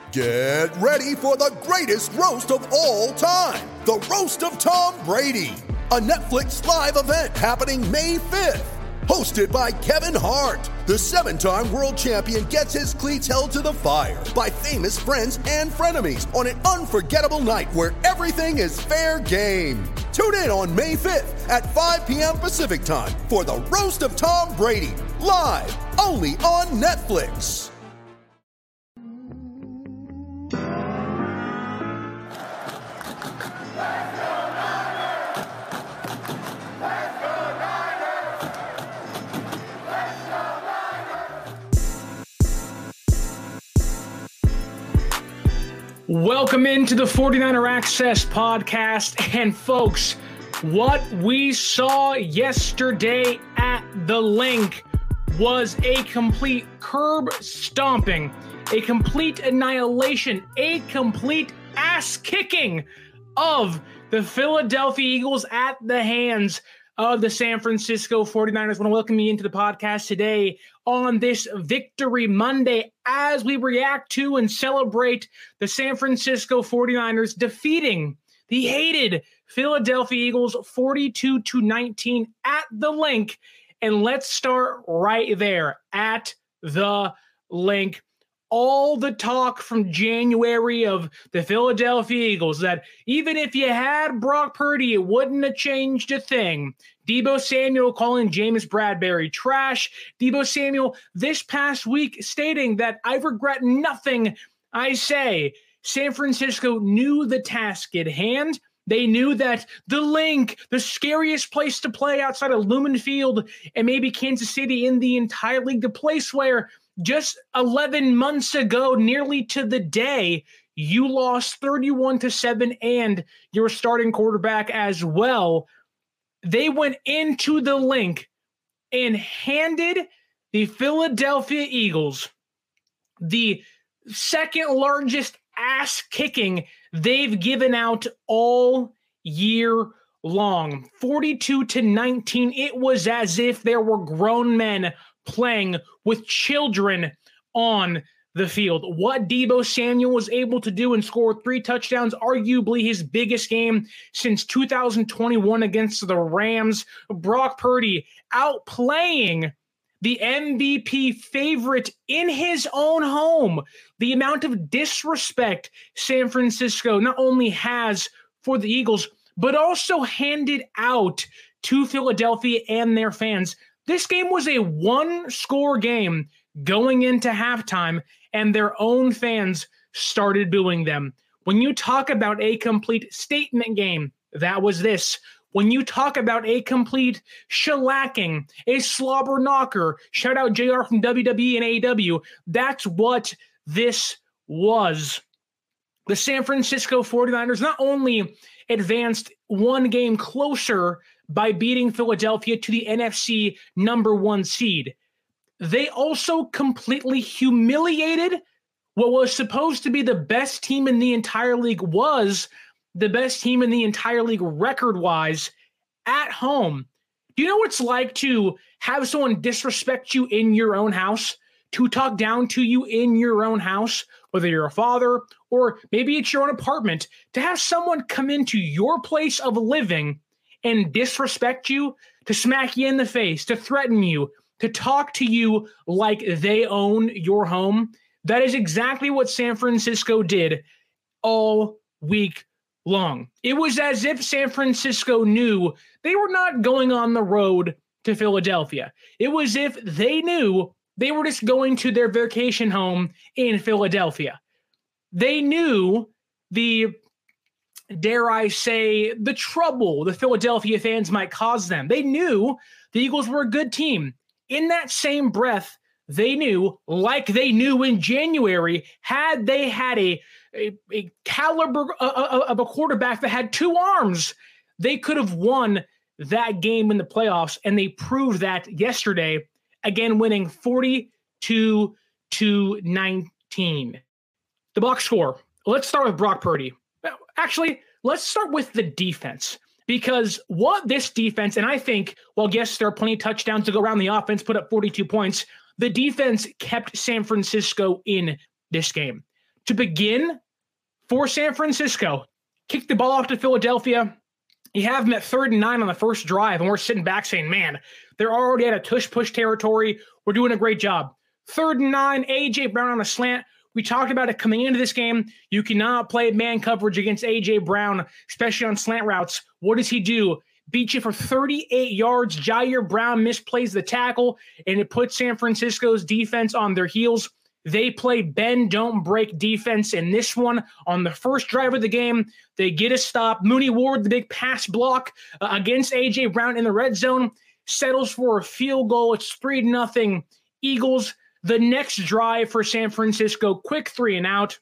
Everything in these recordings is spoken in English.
Get ready for the greatest roast of all time, the Roast of Tom Brady, a Netflix live event happening May 5th. Hosted by Kevin Hart, the 7-time world champion gets his cleats held to the fire by famous friends and frenemies on an unforgettable night where everything is fair game. Tune in on May 5th at 5 p.m. Pacific time for the Roast of Tom Brady, live only on Netflix. Welcome into the 49er Access podcast. And folks, what we saw yesterday at the Link was a complete curb stomping, a complete annihilation, a complete ass kicking of the Philadelphia Eagles at the hands of the San Francisco 49ers. I want to welcome you into the podcast today on this Victory Monday as we react to and celebrate the San Francisco 49ers defeating the hated Philadelphia Eagles 42-19 at the Link. And let's start right there at the Link. All the talk from January of the Philadelphia Eagles that even if you had Brock Purdy, it wouldn't have changed a thing. Deebo Samuel calling James Bradbury trash. Deebo Samuel this past week stating that I regret nothing I say. San Francisco knew the task at hand. They knew that the Link, the scariest place to play outside of Lumen Field and maybe Kansas City in the entire league, the place where just 11 months ago, nearly to the day, you lost 31-7 and your starting quarterback as well. They went into the Link and handed the Philadelphia Eagles the second largest ass kicking they've given out all year long. 42-19. It was as if there were grown men playing with children on the field. What Deebo Samuel was able to do and score 3 touchdowns, arguably his biggest game since 2021 against the Rams. Brock Purdy outplaying the MVP favorite in his own home. The amount of disrespect San Francisco not only has for the Eagles, but also handed out to Philadelphia and their fans. This game was a one-score game going into halftime, and their own fans started booing them. When you talk about a complete statement game, that was this. When you talk about a complete shellacking, a slobber knocker, shout out JR from WWE and AEW, that's what this was. The San Francisco 49ers not only advanced one game closer by beating Philadelphia to the NFC number 1 seed, they also completely humiliated what was supposed to be the best team in the entire league, was the best team in the entire league record-wise at home. Do you know what it's like to have someone disrespect you in your own house, to talk down to you in your own house, whether you're a father or maybe it's your own apartment, to have someone come into your place of living and disrespect you, to smack you in the face, to threaten you, to talk to you like they own your home? That is exactly what San Francisco did all week long. It was as if San Francisco knew they were not going on the road to Philadelphia. It was if they knew they were just going to their vacation home in Philadelphia. They knew the, dare I say, the trouble the Philadelphia fans might cause them. They knew the Eagles were a good team. In that same breath, they knew, like they knew in January, had they had a caliber of a quarterback that had 2 arms, they could have won that game in the playoffs, and they proved that yesterday, again winning 42-19. The box score. Let's start with Brock Purdy. Actually, let's start with the defense, because what this defense, and I think, well, yes, there are plenty of touchdowns to go around the offense, put up 42 points. The defense kept San Francisco in this game. to begin for San Francisco. Kick the ball off to Philadelphia. You have them at 3rd and 9 on the first drive, and we're sitting back saying, man, they're already at a tush-push territory. We're doing a great job. 3rd and 9, A.J. Brown on a slant. We talked about it coming into this game. You cannot play man coverage against A.J. Brown, especially on slant routes. What does he do? Beat you for 38 yards. Jair Brown misplays the tackle, and it puts San Francisco's defense on their heels. They play bend, don't break defense in this one. On the first drive of the game, they get a stop. Mooney Ward, the big pass block against A.J. Brown in the red zone, settles for a field goal. It's 3-0 Eagles. The next drive for San Francisco, quick 3 and out.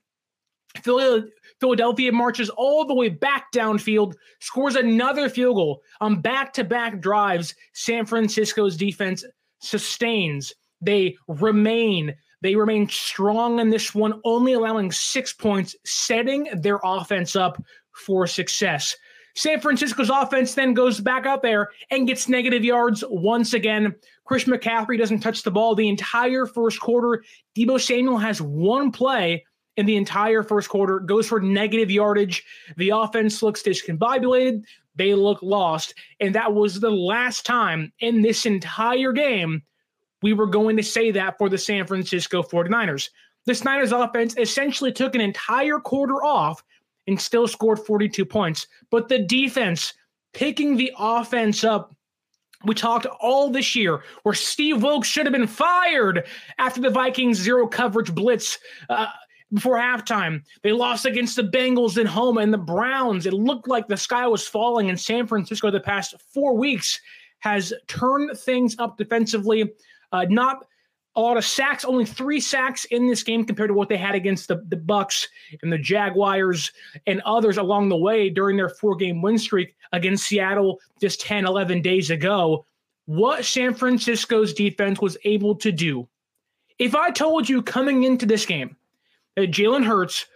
Philadelphia marches all the way back downfield, scores another field goal. On back-to-back drives, San Francisco's defense sustains. They remain strong in this one, only allowing 6 points, setting their offense up for success. San Francisco's offense then goes back out there and gets negative yards once again. Chris McCaffrey doesn't touch the ball the entire first quarter. Deebo Samuel has one play in the entire first quarter, goes for negative yardage. The offense looks discombobulated. They look lost. And that was the last time in this entire game we were going to say that for the San Francisco 49ers. The Niners offense essentially took an entire quarter off and still scored 42 points. But the defense picking the offense up, we talked all this year where Steve Wilks should have been fired after the Vikings zero coverage blitz before halftime. They lost against the Bengals at home and the Browns. It looked like the sky was falling, and San Francisco the past 4 weeks has turned things up defensively. Not a lot of sacks, only 3 sacks in this game compared to what they had against the Bucs and the Jaguars and others along the way during their 4-game win streak against Seattle just 10, 11 days ago. What San Francisco's defense was able to do. If I told you coming into this game that Jalen Hurts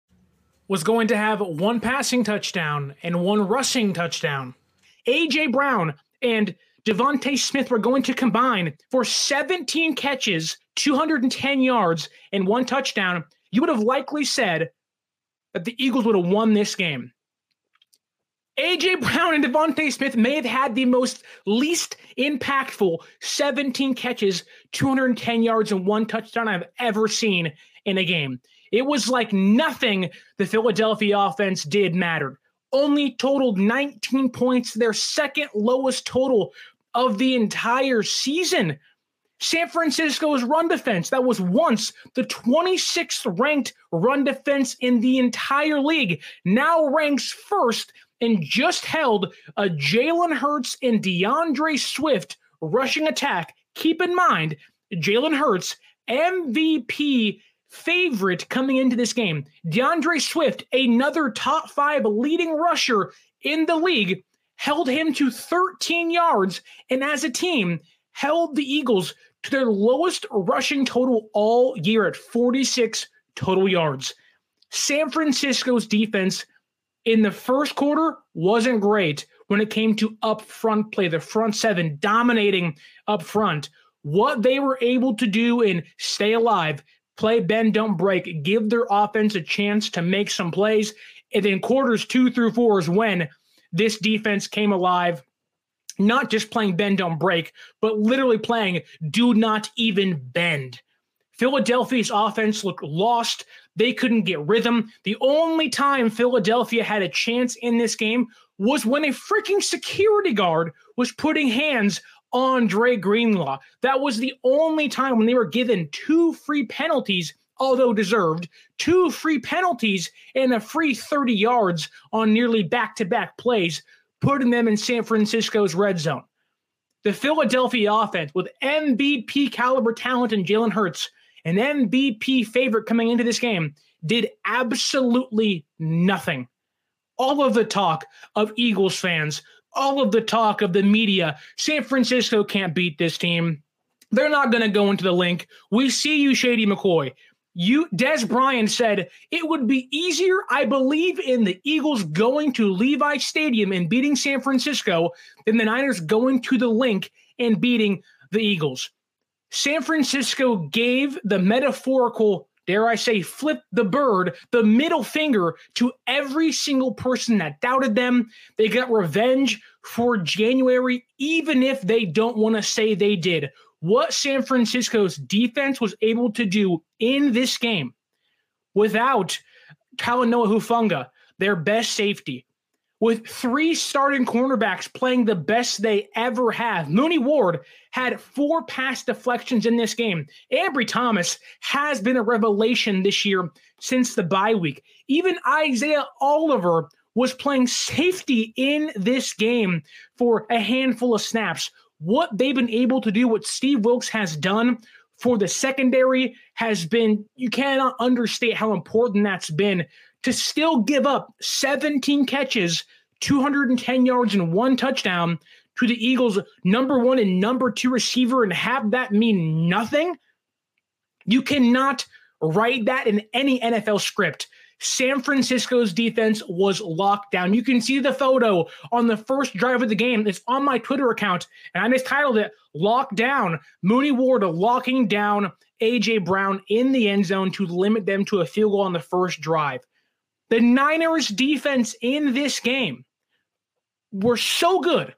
was going to have 1 passing touchdown and 1 rushing touchdown, A.J. Brown and Devontae Smith were going to combine for 17 catches, 210 yards, and 1 touchdown, you would have likely said that the Eagles would have won this game. A.J. Brown and Devontae Smith may have had the least impactful 17 catches, 210 yards, and 1 touchdown I've ever seen in a game. It was like nothing the Philadelphia offense did mattered. Only totaled 19 points, their second lowest total of the entire season. San Francisco's run defense, that was once the 26th ranked run defense in the entire league, now ranks first and just held a Jalen Hurts and DeAndre Swift rushing attack. Keep in mind, Jalen Hurts, MVP favorite coming into this game. DeAndre Swift, another top 5 leading rusher in the league, held him to 13 yards, and as a team, held the Eagles to their lowest rushing total all year at 46 total yards. San Francisco's defense in the first quarter wasn't great when it came to up front play, the front 7 dominating up front. What they were able to do in stay alive, play bend, don't break, give their offense a chance to make some plays, and then quarters 2 through 4 is when this defense came alive, not just playing bend, don't break, but literally playing do not even bend. Philadelphia's offense looked lost. They couldn't get rhythm. The only time Philadelphia had a chance in this game was when a freaking security guard was putting hands on Dre Greenlaw. That was the only time when they were given 2 free penalties, although deserved, 2 free penalties and a free 30 yards on nearly back-to-back plays, putting them in San Francisco's red zone. The Philadelphia offense, with MVP caliber talent in Jalen Hurts, an MVP favorite coming into this game, did absolutely nothing. All of the talk of Eagles fans, all of the talk of the media, San Francisco can't beat this team. They're not going to go into the link. We see you, Shady McCoy. Des Bryant said it would be easier, I believe, in the Eagles going to Levi Stadium and beating San Francisco than the Niners going to the link and beating the Eagles. San Francisco gave the metaphorical dare I say, flip the bird, the middle finger to every single person that doubted them. They got revenge for January, even if they don't want to say they did. What San Francisco's defense was able to do in this game without Talanoa Hufanga, their best safety, with 3 starting cornerbacks playing the best they ever have. Mooney Ward had 4 pass deflections in this game. Ambry Thomas has been a revelation this year since the bye week. Even Isaiah Oliver was playing safety in this game for a handful of snaps. What they've been able to do, what Steve Wilks has done for the secondary has been, you cannot understate how important that's been. To still give up 17 catches, 210 yards, and 1 touchdown to the Eagles' number 1 and number 2 receiver and have that mean nothing, you cannot write that in any NFL script. San Francisco's defense was locked down. You can see the photo on the first drive of the game. It's on my Twitter account, and I just titled it, Locked Down. Mooney Ward locking down A.J. Brown in the end zone to limit them to a field goal on the first drive. The Niners' defense in this game were so good.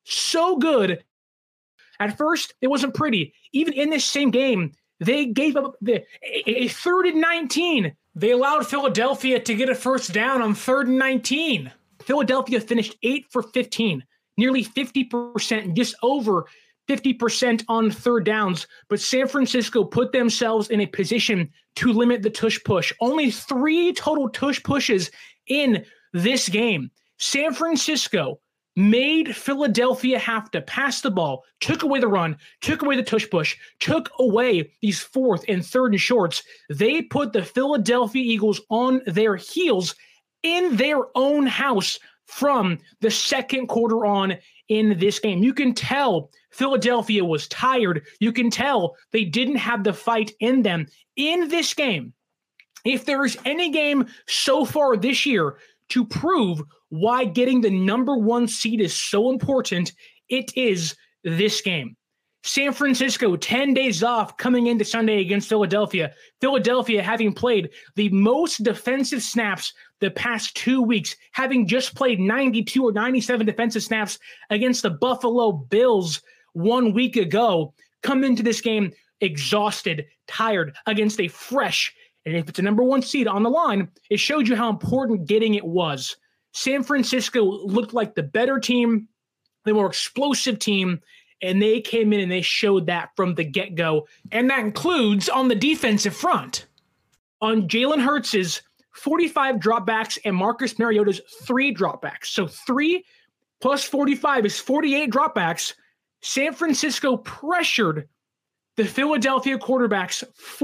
At first, it wasn't pretty. Even in this same game, they gave up a 3rd and 19. They allowed Philadelphia to get a first down on 3rd and 19. Philadelphia finished 8 for 15, nearly 50%, just over 50% on 3rd downs, but San Francisco put themselves in a position to limit the tush push. Only 3 total tush pushes in this game. San Francisco made Philadelphia have to pass the ball, took away the run, took away the tush push, took away these 4th and 3rd and shorts. They put the Philadelphia Eagles on their heels in their own house from the second quarter on in this game. You can tell Philadelphia was tired. You can tell they didn't have the fight in them in this game. If there is any game so far this year to prove why getting the number 1 seed is so important, it is this game. San Francisco, 10 days off coming into Sunday against Philadelphia. Philadelphia having played the most defensive snaps the past 2 weeks, having just played 92 or 97 defensive snaps against the Buffalo Bills 1 week ago, come into this game exhausted, tired, against a fresh, and if it's a number 1 seed on the line, it showed you how important getting it was. San Francisco looked like the better team, the more explosive team, and they came in and they showed that from the get-go, and that includes on the defensive front. On Jalen Hurts' 45 dropbacks and Marcus Mariota's 3 dropbacks, so 3 plus 45 is 48 dropbacks, San Francisco pressured the Philadelphia quarterbacks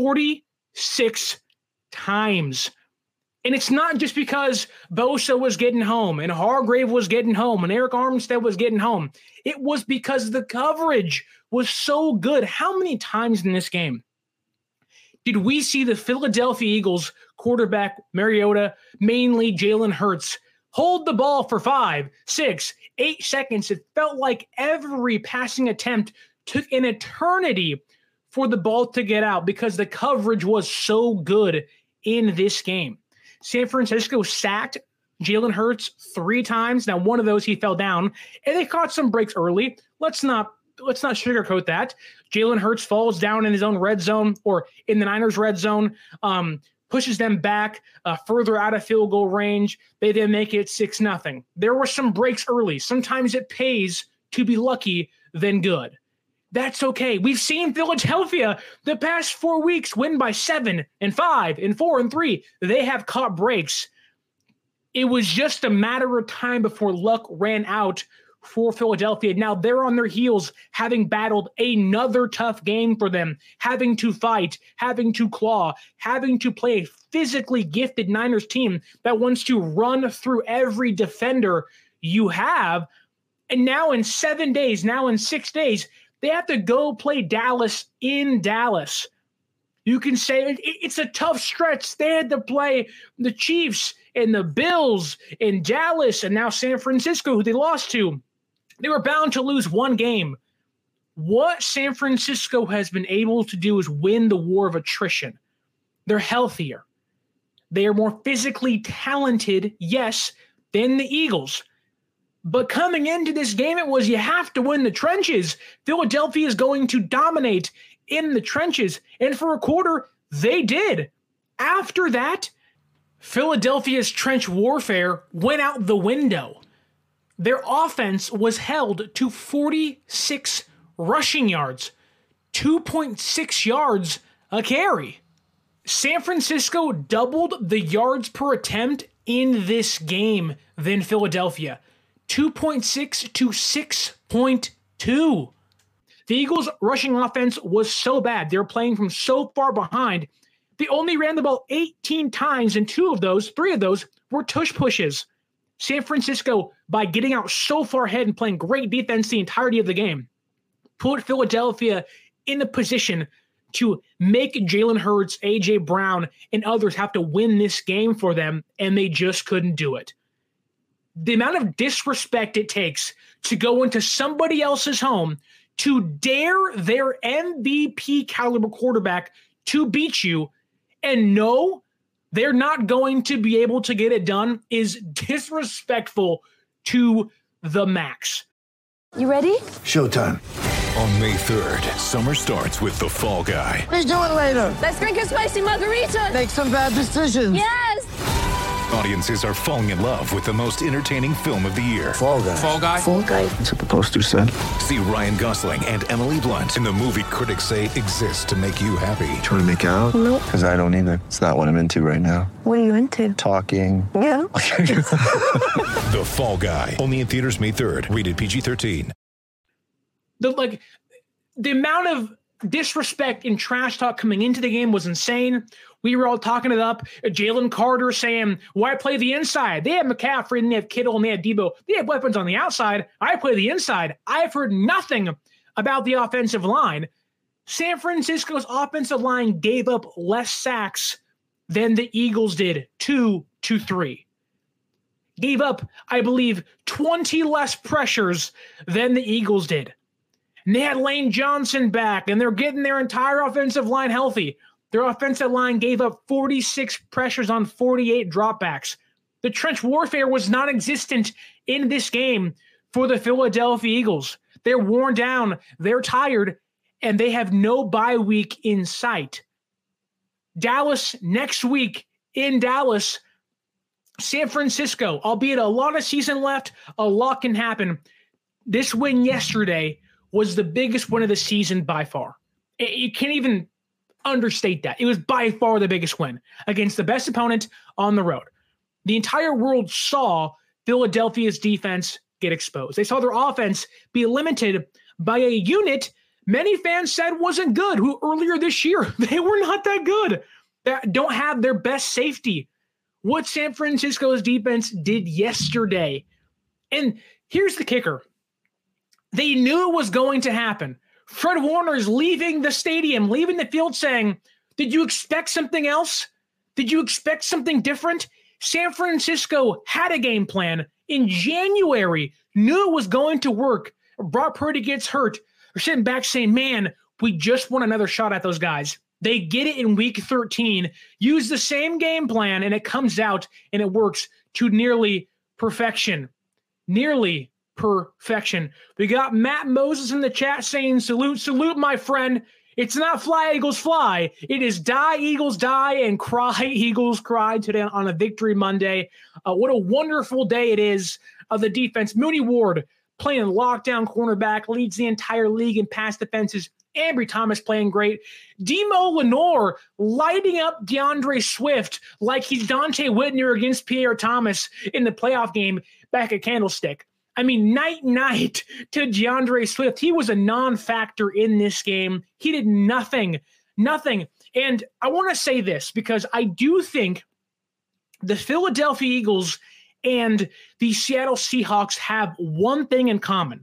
46 times. And it's not just because Bosa was getting home and Hargrave was getting home and Eric Armstead was getting home. It was because the coverage was so good. How many times in this game did we see the Philadelphia Eagles quarterback Mariota, mainly Jalen Hurts, hold the ball for 5, 6, 8 seconds? It felt like every passing attempt took an eternity for the ball to get out because the coverage was so good in this game. San Francisco sacked Jalen Hurts 3 times. Now, one of those he fell down, and they caught some breaks early. Let's not sugarcoat that. Jalen Hurts falls down in his own red zone or in the Niners' red zone, pushes them back further out of field goal range. They then make it 6-0. There were some breaks early. Sometimes it pays to be lucky than good. That's okay. We've seen Philadelphia the past 4 weeks win by 7 and 5 and 4 and 3. They have caught breaks. It was just a matter of time before luck ran out for Philadelphia. Now they're on their heels, having battled another tough game for them, having to fight, having to claw, having to play a physically gifted Niners team that wants to run through every defender you have. And now in 7 days, now in 6 days, they have to go play Dallas in Dallas. You can say it's a tough stretch. They had to play the Chiefs and the Bills in Dallas and now San Francisco, who they lost to. They were bound to lose one game. What San Francisco has been able to do is win the war of attrition. They're healthier. They are more physically talented, yes, than the Eagles. But coming into this game, it was you have to win the trenches. Philadelphia is going to dominate in the trenches. And for a quarter, they did. After that, Philadelphia's trench warfare went out the window. Their offense was held to 46 rushing yards, 2.6 yards a carry. San Francisco doubled the yards per attempt in this game than Philadelphia, 2.6 to 6.2. The Eagles' rushing offense was so bad. They were playing from so far behind. They only ran the ball 18 times, and three of those were tush pushes. San Francisco, by getting out so far ahead and playing great defense the entirety of the game, put Philadelphia in a position to make Jalen Hurts, A.J. Brown, and others have to win this game for them, and they just couldn't do it. The amount of disrespect it takes to go into somebody else's home to dare their MVP caliber quarterback to beat you and know they're not going to be able to get it done is disrespectful to the max. You ready? Showtime. On May 3rd, summer starts with The Fall Guy. Let's do it later. Let's drink a spicy margarita. Make some bad decisions. Yes. Audiences are falling in love with the most entertaining film of the year. Fall Guy. Fall Guy? Fall guy. That's what the poster said. See Ryan Gosling and Emily Blunt in the movie critics say exists to make you happy. Trying to make it out? Nope. Because I don't either. It's not what I'm into right now. What are you into? Talking. Yeah. The Fall Guy. Only in theaters May 3rd. Rated PG-13. The amount of disrespect and trash talk coming into the game was insane. We were all talking it up. Jalen Carter saying, why play the inside? They have McCaffrey and they have Kittle and they have Debo. They have weapons on the outside. I play the inside. I've heard nothing about the offensive line. San Francisco's offensive line gave up less sacks than the Eagles did, 2 to 3. Gave up, I believe, 20 less pressures than the Eagles did. And they had Lane Johnson back, and they're getting their entire offensive line healthy. Their offensive line gave up 46 pressures on 48 dropbacks. The trench warfare was non-existent in this game for the Philadelphia Eagles. They're worn down, they're tired, and they have no bye week in sight. Dallas next week in Dallas. San Francisco, albeit a lot of season left, a lot can happen. This win yesterday was the biggest win of the season by far. You can't even understate that. It was by far the biggest win against the best opponent on the road. The entire world saw Philadelphia's defense get exposed. They saw their offense be limited by a unit many fans said wasn't good, who earlier this year, they were not that good. That don't have their best safety. What San Francisco's defense did yesterday. And here's the kicker. They knew it was going to happen. Fred Warner's leaving the stadium, leaving the field saying, did you expect something else? Did you expect something different? San Francisco had a game plan in January, knew it was going to work. Brock Purdy gets hurt. They're sitting back saying, man, we just want another shot at those guys. They get it in week 13, use the same game plan, and it comes out and it works to nearly perfection. Nearly perfection. We got Matt Moses in the chat saying, salute, my friend. It's not fly, Eagles, fly. It is die, Eagles, die, and cry, Eagles, cry today on a Victory Monday. What a wonderful day it is of the defense. Mooney Ward playing lockdown cornerback, leads the entire league in pass defenses. Ambry Thomas playing great. Demo Lenore lighting up DeAndre Swift like he's Dante Whitner against Pierre Thomas in the playoff game back at Candlestick. I mean, night to DeAndre Swift. He was a non-factor in this game. He did nothing. And I want to say this because I do think the Philadelphia Eagles and the Seattle Seahawks have one thing in common.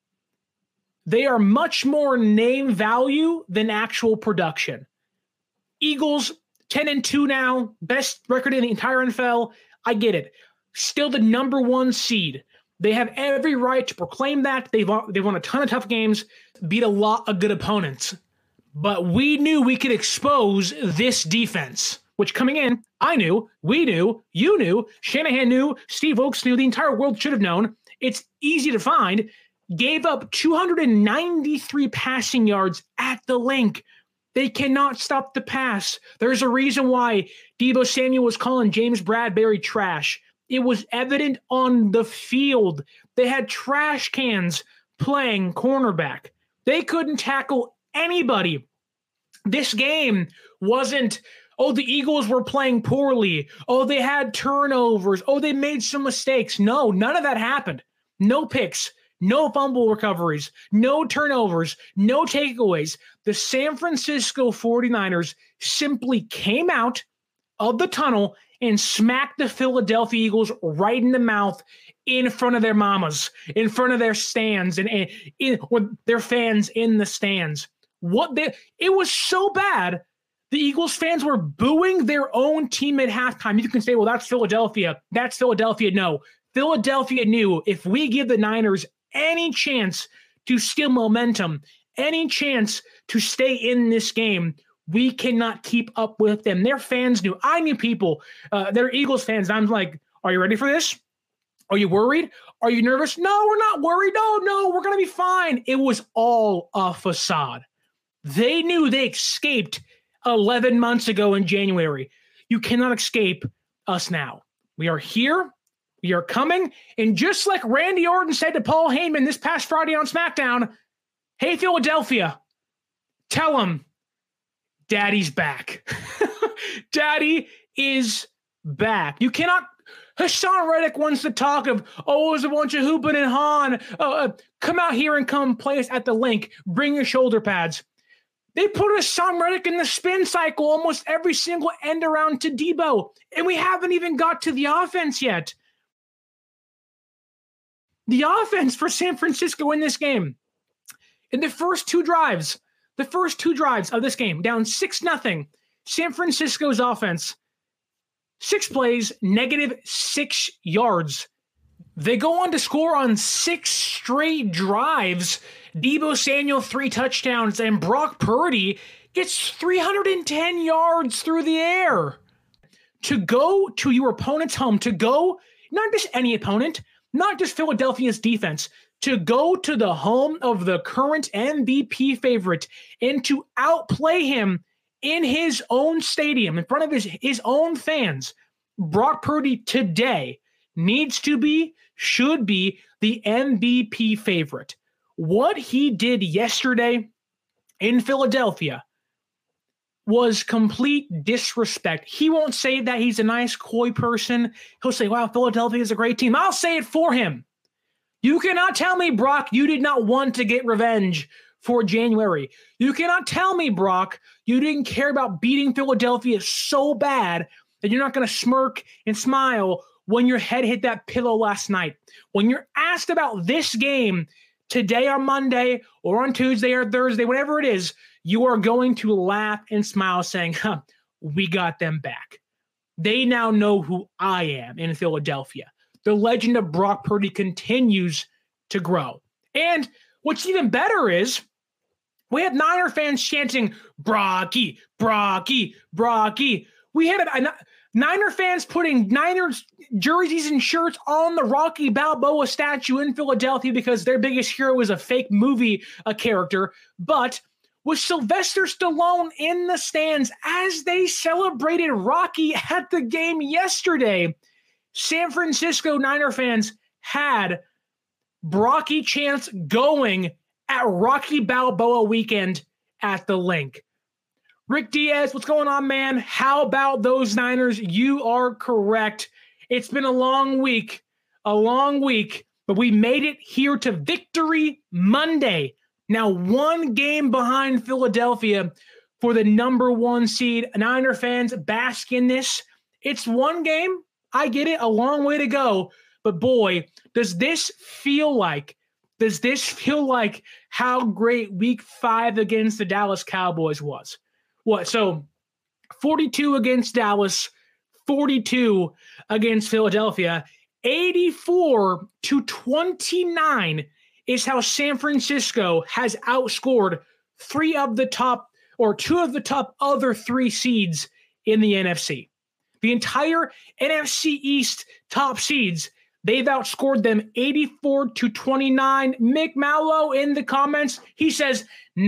They are much more name value than actual production. Eagles, 10-2 now, best record in the entire NFL. I get it. Still the number one seed. They have every right to proclaim that. They've won a ton of tough games, beat a lot of good opponents. But we knew we could expose this defense, which coming in, I knew, we knew, you knew, Shanahan knew, Steve Oakes knew, the entire world should have known. It's easy to find. Gave up 293 passing yards at the Link. They cannot stop the pass. There's a reason why Deebo Samuel was calling James Bradbury trash. It was evident on the field. They had trash cans playing cornerback. They couldn't tackle anybody. This game wasn't, oh, the Eagles were playing poorly. Oh, they had turnovers. Oh, they made some mistakes. No, none of that happened. No picks, no fumble recoveries, no turnovers, no takeaways. The San Francisco 49ers simply came out of the tunnel and smacked the Philadelphia Eagles right in the mouth in front of their mamas, in front of their stands, and with their fans in the stands. It was so bad, the Eagles fans were booing their own team at halftime. You can say, well, that's Philadelphia. That's Philadelphia. No, Philadelphia knew if we give the Niners any chance to steal momentum, any chance to stay in this game, we cannot keep up with them. Their fans knew. I knew people, they're Eagles fans. I'm like, are you ready for this? Are you worried? Are you nervous? No, we're not worried. No, we're going to be fine. It was all a facade. They knew they escaped 11 months ago in January. You cannot escape us now. We are here. We are coming. And just like Randy Orton said to Paul Heyman this past Friday on SmackDown, hey, Philadelphia, tell them Daddy's back. Daddy is back. You cannot. Hassan Reddick wants to talk of, oh, it was a bunch of hooping and hawing. Come out here and come play us at the Link. Bring your shoulder pads. They put Hassan Reddick in the spin cycle almost every single end around to Deebo, and we haven't even got to the offense yet. The offense for San Francisco in this game, in the first two drives of this game, down 6-0, San Francisco's offense, 6 plays, -6 yards. They go on to score on 6 straight drives. Deebo Samuel, 3 touchdowns, and Brock Purdy gets 310 yards through the air. To go to your opponent's home, to go, not just any opponent, not just Philadelphia's defense, to go to the home of the current MVP favorite and to outplay him in his own stadium, in front of his own fans, Brock Purdy today needs to be, should be, the MVP favorite. What he did yesterday in Philadelphia was complete disrespect. He won't say that he's a nice, coy person. He'll say, wow, Philadelphia is a great team. I'll say it for him. You cannot tell me, Brock, you did not want to get revenge for January. You cannot tell me, Brock, you didn't care about beating Philadelphia so bad that you're not going to smirk and smile when your head hit that pillow last night. When you're asked about this game today on Monday or on Tuesday or Thursday, whatever it is, you are going to laugh and smile saying, we got them back. They now know who I am in Philadelphia. The legend of Brock Purdy continues to grow. And what's even better is we had Niner fans chanting, Brocky, Brocky, Brocky. We had Niner fans putting Niners jerseys and shirts on the Rocky Balboa statue in Philadelphia because their biggest hero is a fake movie character. But with Sylvester Stallone in the stands as they celebrated Rocky at the game yesterday, San Francisco Niner fans had Brocky chants going at Rocky Balboa weekend at the Link. Rick Diaz, what's going on, man? How about those Niners? You are correct. It's been a long week, but we made it here to Victory Monday. Now 1 game behind Philadelphia for the number 1 seed. Niner fans, bask in this. It's 1 game. I get it, a long way to go. But boy, does this feel like how great week 5 against the Dallas Cowboys was. What? So 42 against Dallas, 42 against Philadelphia, 84-29 is how San Francisco has outscored 3 of the top or two of the top other 3 seeds in the NFC. The entire NFC East top seeds, they've outscored them 84-29. Mick Mallow in the comments, he says,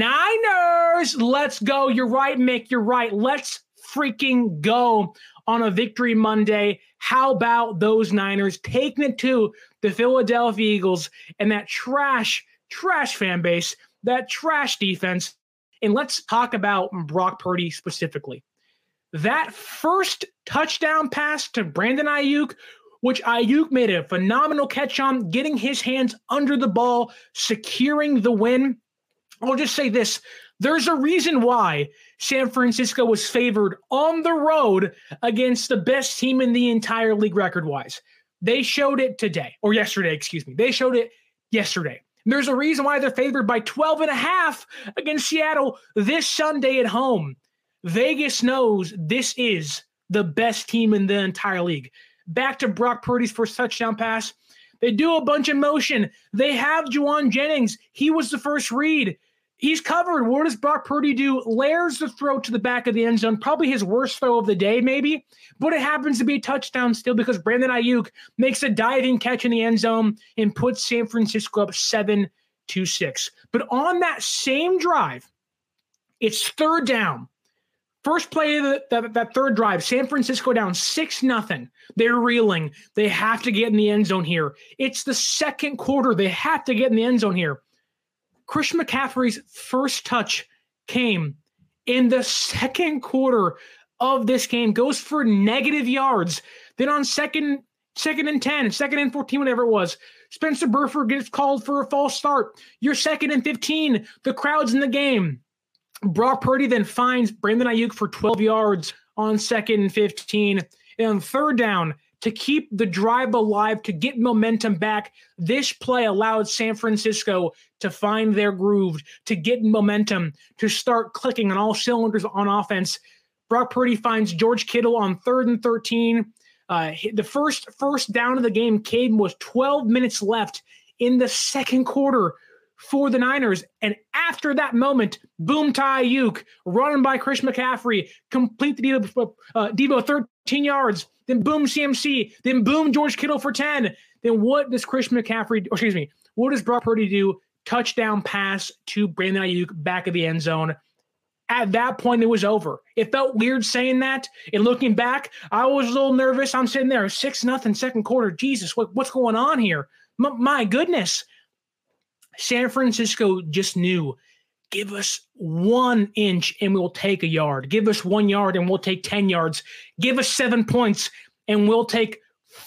Niners, let's go. You're right, Mick, you're right. Let's freaking go on a victory Monday. How about those Niners taking it to the Philadelphia Eagles and that trash fan base, that trash defense? And let's talk about Brock Purdy specifically. That first touchdown pass to Brandon Ayuk, which Ayuk made a phenomenal catch on, getting his hands under the ball, securing the win. I'll just say this. There's a reason why San Francisco was favored on the road against the best team in the entire league record-wise. They showed it yesterday. They showed it yesterday. There's a reason why they're favored by 12.5 against Seattle this Sunday at home. Vegas knows this is the best team in the entire league. Back to Brock Purdy's first touchdown pass. They do a bunch of motion. They have Juwan Jennings. He was the first read. He's covered. What does Brock Purdy do? Layers the throw to the back of the end zone. Probably his worst throw of the day, maybe. But it happens to be a touchdown still because Brandon Ayuk makes a diving catch in the end zone and puts San Francisco up 7-6. But on that same drive, it's third down. First play of that third drive, San Francisco down 6-0. They're reeling. They have to get in the end zone here. It's the second quarter. They have to get in the end zone here. Christian McCaffrey's first touch came in the second quarter of this game, goes for negative yards. Then on second and 10, second and 14, whatever it was, Spencer Burford gets called for a false start. You're second and 15. The crowd's in the game. Brock Purdy then finds Brandon Ayuk for 12 yards on second and 15. And on third down, to keep the drive alive, to get momentum back, this play allowed San Francisco to find their groove, to get momentum, to start clicking on all cylinders on offense. Brock Purdy finds George Kittle on 3rd and 13. The first down of the game came with 12 minutes left in the second quarter for the Niners. And after that moment, boom to Ayuk, running by Chris McCaffrey, complete the Debo 13 yards, then boom CMC, then boom George Kittle for 10. Then what does what does Brock Purdy do? Touchdown pass to Brandon Ayuk, back of the end zone. At that point, it was over. It felt weird saying that. And looking back, I was a little nervous. I'm sitting there, 6-0 second quarter. Jesus, what's going on here? My goodness. San Francisco just knew, give us 1 inch and we'll take a yard. Give us 1 yard and we'll take 10 yards. Give us 7 points and we'll take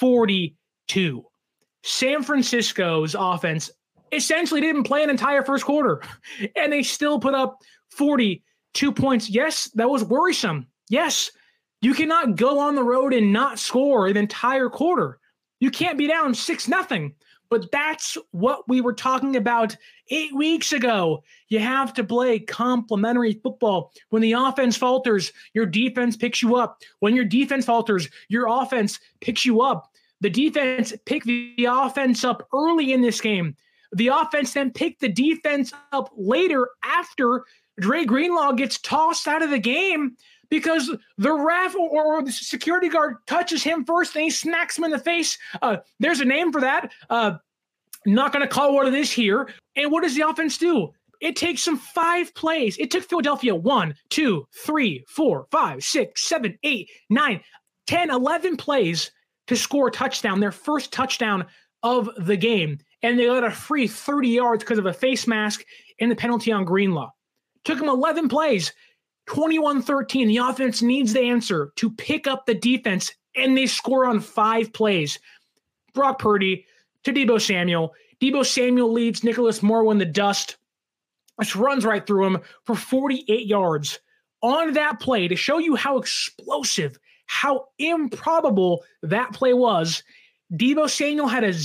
42. San Francisco's offense essentially didn't play an entire first quarter, and they still put up 42 points. Yes, that was worrisome. Yes, you cannot go on the road and not score an entire quarter. You can't be down 6-0. But that's what we were talking about 8 weeks ago. You have to play complementary football. When the offense falters, your defense picks you up. When your defense falters, your offense picks you up. The defense picked the offense up early in this game. The offense then picked the defense up later after Dre Greenlaw gets tossed out of the game because the ref or the security guard touches him first and he smacks him in the face. There's a name for that. Not going to call what it is here. And what does the offense do? It takes them 5 plays. It took Philadelphia 1, 2, 3, 4, 5, 6, 7, 8, 9, 10, 11 plays to score a touchdown, their first touchdown of the game. And they let a free 30 yards because of a face mask and the penalty on Greenlaw. Took them 11 plays, 21-13. The offense needs the answer to pick up the defense, and they score on 5 plays. Brock Purdy to Debo Samuel. Debo Samuel leads Nicholas Morrow in the dust. Just runs right through him for 48 yards. On that play, to show you how explosive, how improbable that play was, Debo Samuel had a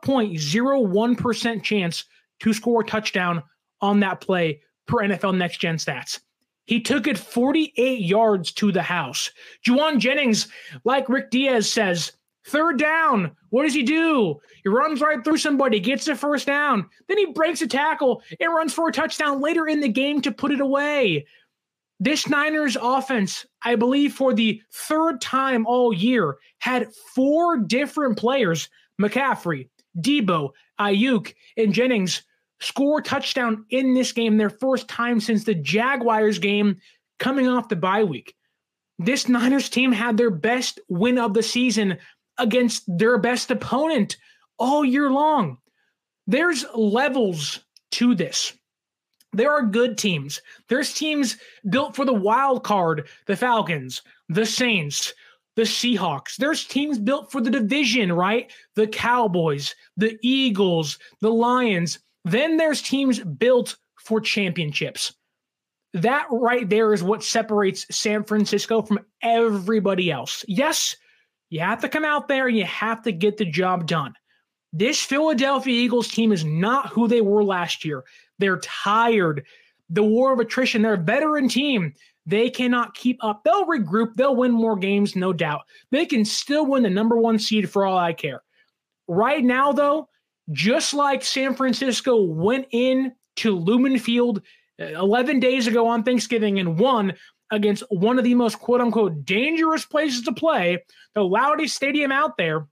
0.01% chance to score a touchdown on that play per NFL Next Gen Stats. He took it 48 yards to the house. Juwan Jennings, like Rick Diaz says, third down, what does he do? He runs right through somebody, gets the first down. Then he breaks a tackle and runs for a touchdown later in the game to put it away. This Niners offense, I believe for the third time all year, had 4 different players, McCaffrey, Debo, Ayuk, and Jennings, score a touchdown in this game, their first time since the Jaguars game coming off the bye week. This Niners team had their best win of the season against their best opponent all year long. There's levels to this. There are good teams. There's teams built for the wild card, the Falcons, the Saints, the Seahawks. There's teams built for the division, right? The Cowboys, the Eagles, the Lions. Then there's teams built for championships. That right there is what separates San Francisco from everybody else. Yes, you have to come out there and you have to get the job done. This Philadelphia Eagles team is not who they were last year. They're tired. The war of attrition, they're a veteran team. They cannot keep up. They'll regroup. They'll win more games, no doubt. They can still win the number 1 seed for all I care. Right now, though, just like San Francisco went in to Lumen Field 11 days ago on Thanksgiving and won against one of the most quote-unquote dangerous places to play, the loudest stadium out there,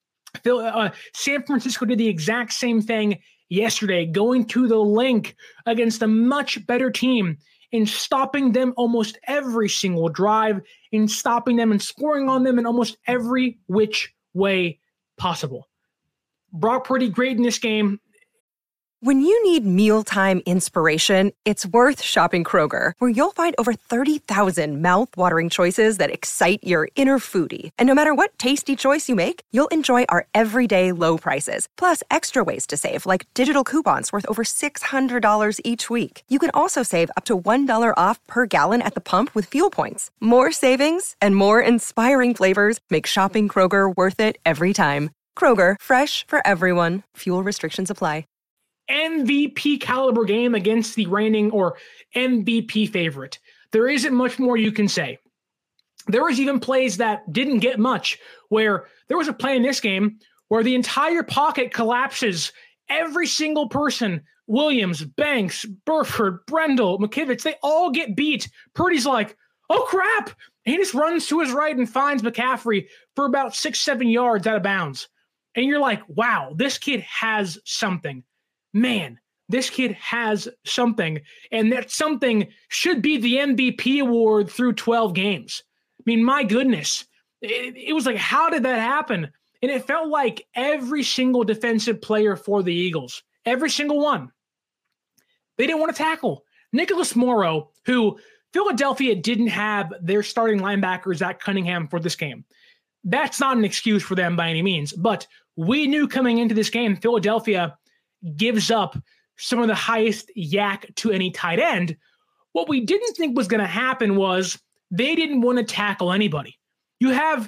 San Francisco did the exact same thing yesterday, going to the Link against a much better team and stopping them almost every single drive, and stopping them and scoring on them in almost every which way possible. Brock Purdy great in this game. When you need mealtime inspiration, it's worth shopping Kroger, where you'll find over 30,000 mouth-watering choices that excite your inner foodie. And no matter what tasty choice you make, you'll enjoy our everyday low prices, plus extra ways to save, like digital coupons worth over $600 each week. You can also save up to $1 off per gallon at the pump with fuel points. More savings and more inspiring flavors make shopping Kroger worth it every time. Kroger, fresh for everyone. Fuel restrictions apply. MVP caliber game against the reigning or MVP favorite. There isn't much more you can say. There was even plays that didn't get much, where there was a play in this game where the entire pocket collapses. Every single person, Williams, Banks, Burford, Brendel, McKivitz, they all get beat. Purdy's like, oh crap. And he just runs to his right and finds McCaffrey for about 6-7 yards out of bounds. And you're like, wow, this kid has something. Man, this kid has something, and that something should be the MVP award through 12 games. I mean, my goodness, it was like, how did that happen? And it felt like every single defensive player for the Eagles, every single one, they didn't want to tackle. Nicholas Morrow, who Philadelphia didn't have their starting linebacker, Zach Cunningham, for this game. That's not an excuse for them by any means, but we knew coming into this game, Philadelphia gives up some of the highest yak to any tight end. What we didn't think was going to happen was they didn't want to tackle anybody. You have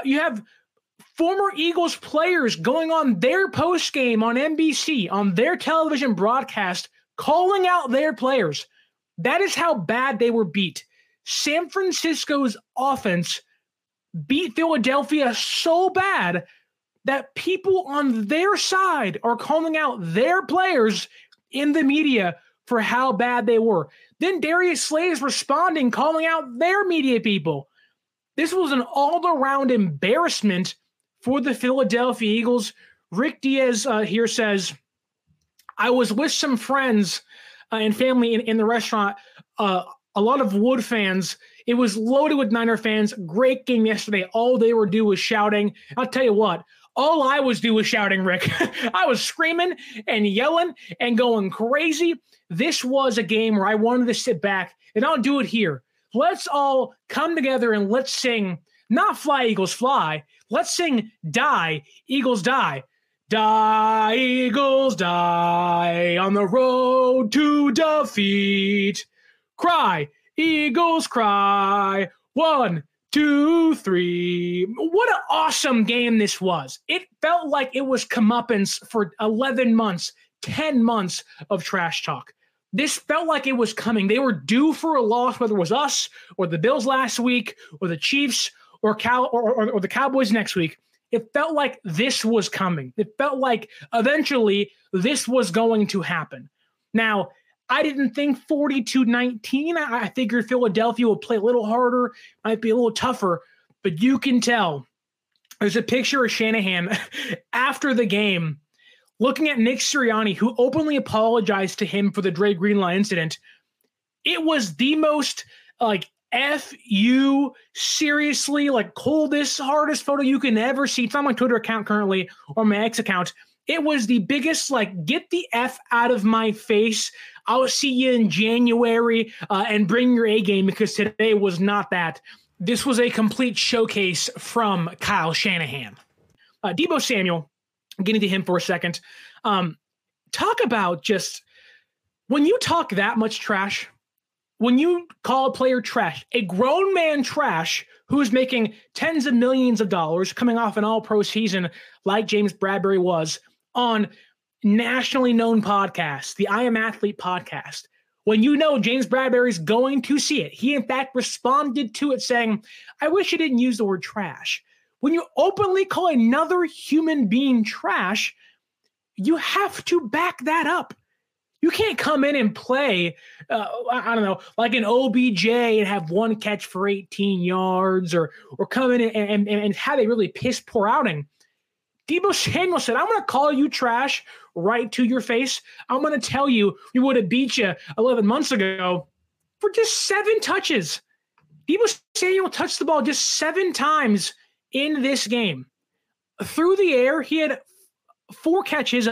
former Eagles players going on their post game on NBC, on their television broadcast, calling out their players. That is how bad they were beat. San Francisco's offense beat Philadelphia so bad that people on their side are calling out their players in the media for how bad they were. Then Darius Slay is responding, calling out their media people. This was an all-around embarrassment for the Philadelphia Eagles. Rick Diaz here says, I was with some friends and family in the restaurant, a lot of Wood fans. It was loaded with Niner fans. Great game yesterday. All they were doing was shouting. I'll tell you what, all I was doing was shouting, Rick. I was screaming and yelling and going crazy. This was a game where I wanted to sit back, and I'll do it here. Let's all come together and let's sing, not Fly, Eagles, Fly. Let's sing Die, Eagles, Die. Die, Eagles, die on the road to defeat. Cry, Eagles, cry. 1, 2, 3. What an awesome game this was. It felt like it was comeuppance for 11 months, 10 months of trash talk. This felt like it was coming. They were due for a loss, whether it was us or the Bills last week or the Chiefs or the Cowboys next week. It felt like this was coming. It felt like eventually this was going to happen. Now, I didn't think 42-19. I figured Philadelphia would play a little harder, might be a little tougher, but you can tell. There's a picture of Shanahan after the game looking at Nick Sirianni, who openly apologized to him for the Dre Greenlaw incident. It was the most F you, seriously, coldest, hardest photo you can ever see. It's on my Twitter account currently, or my X account. It was the biggest, get the F out of my face. I'll see you in January and bring your A game, because today was not that. This was a complete showcase from Kyle Shanahan. Deebo Samuel, getting to him for a second. Talk about just, when you talk that much trash, when you call a player trash, a grown man trash who's making tens of millions of dollars coming off an all-pro season like James Bradberry was on nationally known podcasts, the I Am Athlete podcast, when you know James Bradberry's going to see it. He, in fact, responded to it saying, I wish you didn't use the word trash. When you openly call another human being trash, you have to back that up. You can't come in and play, like an OBJ and have one catch for 18 yards or come in and have a really piss poor outing. Deebo Samuel said, I'm going to call you trash right to your face. I'm going to tell you we would have beat you 11 months ago for just 7 touches. Deebo Samuel touched the ball just 7 times in this game. Through the air, he had 4 catches,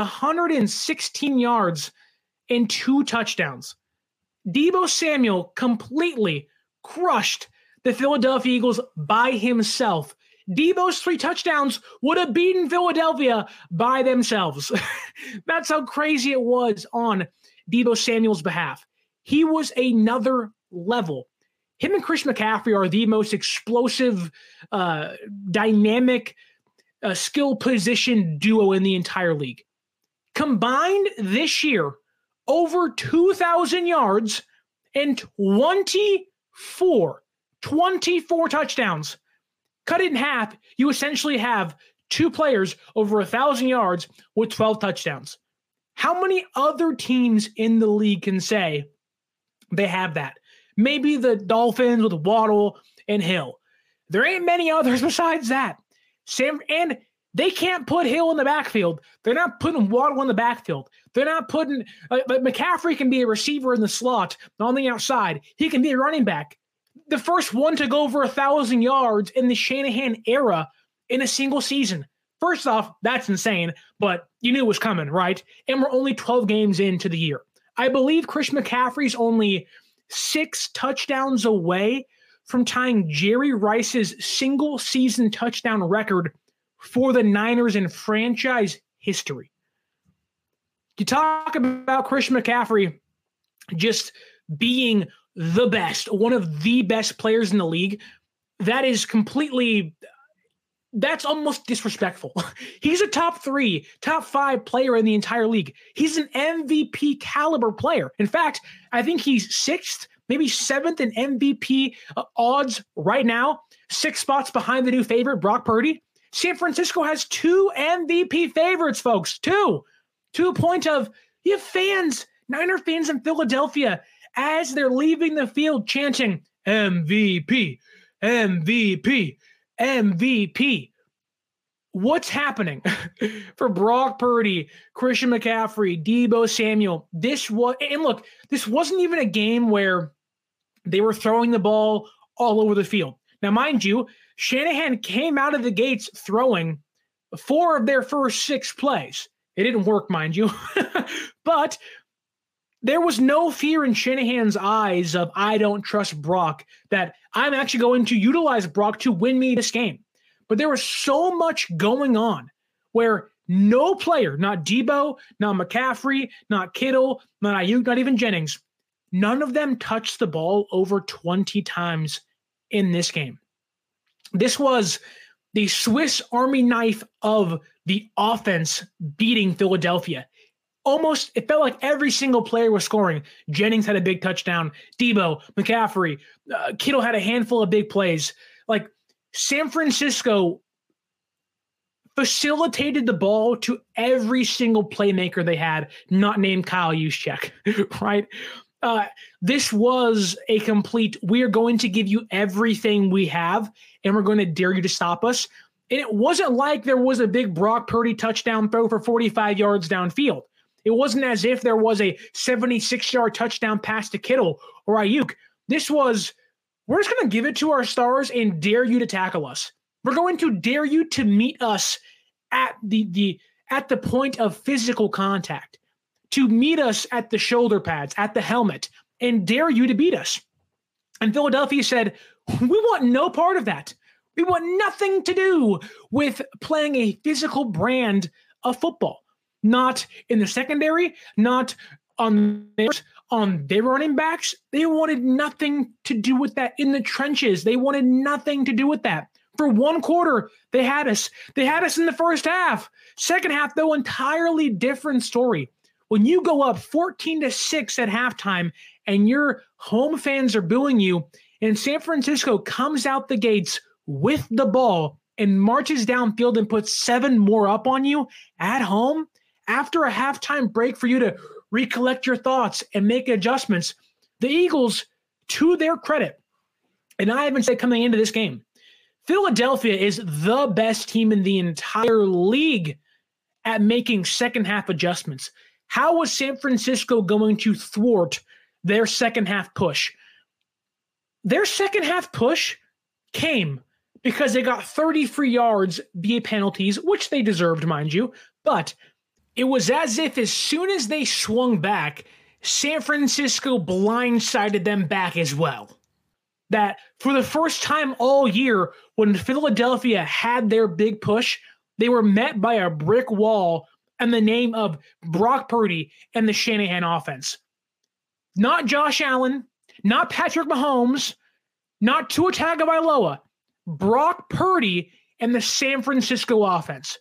116 yards, and 2 touchdowns. Deebo Samuel completely crushed the Philadelphia Eagles by himself. Deebo's 3 touchdowns would have beaten Philadelphia by themselves. That's how crazy it was on Deebo Samuel's behalf. He was another level. Him and Chris McCaffrey are the most explosive, dynamic, skill position duo in the entire league. Combined this year, over 2,000 yards and 24 touchdowns. Cut it in half, you essentially have 2 players over 1,000 yards with 12 touchdowns. How many other teams in the league can say they have that? Maybe the Dolphins with Waddle and Hill. There ain't many others besides that. And they can't put Hill in the backfield. They're not putting Waddle in the backfield. They're not putting McCaffrey can be a receiver in the slot on the outside. He can be a running back. The first one to go over 1,000 yards in the Shanahan era in a single season. First off, that's insane, but you knew it was coming, right? And we're only 12 games into the year. I believe Chris McCaffrey's only 6 touchdowns away from tying Jerry Rice's single season touchdown record for the Niners in franchise history. You talk about Chris McCaffrey just being the best, one of the best players in the league. That's almost disrespectful. He's a top 3, top 5 player in the entire league. He's an MVP caliber player. In fact, I think he's 6th, maybe 7th in MVP odds right now, 6 spots behind the new favorite, Brock Purdy. San Francisco has 2 MVP favorites, folks. 2. To a point of, you have fans, Niner fans in Philadelphia, as they're leaving the field chanting, MVP, MVP, MVP. What's happening for Brock Purdy, Christian McCaffrey, Deebo Samuel? This wasn't even a game where they were throwing the ball all over the field. Now, mind you, Shanahan came out of the gates throwing 4 of their first 6 plays. It didn't work, mind you, but there was no fear in Shanahan's eyes of, I don't trust Brock, that I'm actually going to utilize Brock to win me this game. But there was so much going on where no player, not Deebo, not McCaffrey, not Kittle, not Ayuk, not even Jennings, none of them touched the ball over 20 times in this game. This was the Swiss Army knife of the offense beating Philadelphia. Almost, it felt like every single player was scoring. Jennings had a big touchdown. Deebo, McCaffrey, Kittle had a handful of big plays. Like, San Francisco facilitated the ball to every single playmaker they had, not named Kyle Juszczyk, right? This was a complete, we are going to give you everything we have, and we're going to dare you to stop us. And it wasn't like there was a big Brock Purdy touchdown throw for 45 yards downfield. It wasn't as if there was a 76-yard touchdown pass to Kittle or Ayuk. This was, we're just going to give it to our stars and dare you to tackle us. We're going to dare you to meet us at the point of physical contact, to meet us at the shoulder pads, at the helmet, and dare you to beat us. And Philadelphia said, we want no part of that. We want nothing to do with playing a physical brand of football. Not in the secondary, not on their running backs. They wanted nothing to do with that. In the trenches, they wanted nothing to do with that. For one quarter, they had us. They had us in the first half. Second half, though, entirely different story. When you go up 14-6 at halftime and your home fans are booing you, and San Francisco comes out the gates with the ball and marches downfield and puts 7 more up on you at home, after a halftime break for you to recollect your thoughts and make adjustments, the Eagles, to their credit, and I even said coming into this game, Philadelphia is the best team in the entire league at making second half adjustments. How was San Francisco going to thwart their second half push? Their second half push came because they got 30 free yards via penalties, which they deserved, mind you, but it was as if as soon as they swung back, San Francisco blindsided them back as well. That for the first time all year, when Philadelphia had their big push, they were met by a brick wall and the name of Brock Purdy and the Shanahan offense. Not Josh Allen, not Patrick Mahomes, not Tua Tagovailoa, Brock Purdy and the San Francisco offense.